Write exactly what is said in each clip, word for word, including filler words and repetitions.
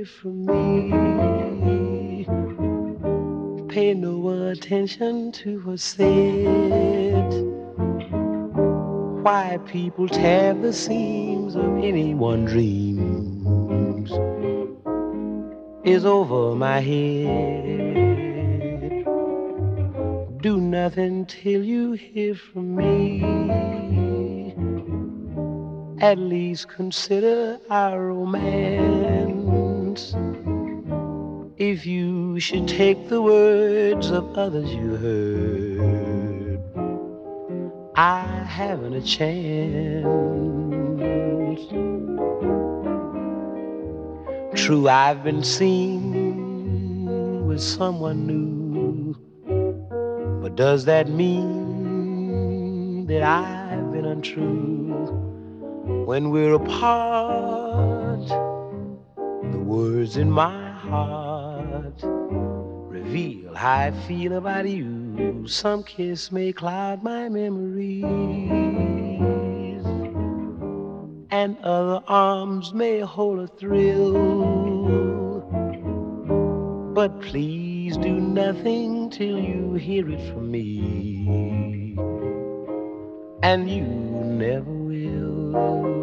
hear from me. Pay no attention to what's said. Why people tear the seams of anyone's dreams is over my head. Do nothing till you hear from me. At least consider our romance. If you should take the words of others you heard, I haven't a chance. True, I've been seen with someone new, but does that mean that I've been untrue? When we're apart, the words in my heart reveal how I feel about you. Some kiss may cloud my memories, and other arms may hold a thrill. But please do nothing till you hear it from me, and you never will.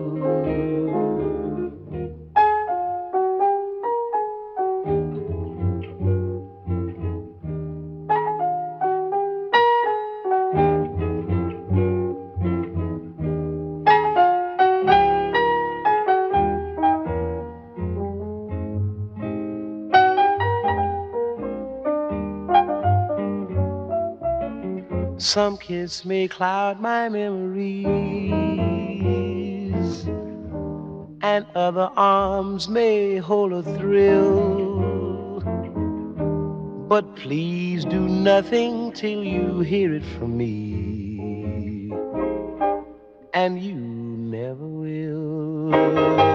Some kiss may cloud my memories, and other arms may hold a thrill. But please do nothing till you hear it from me, and you never will.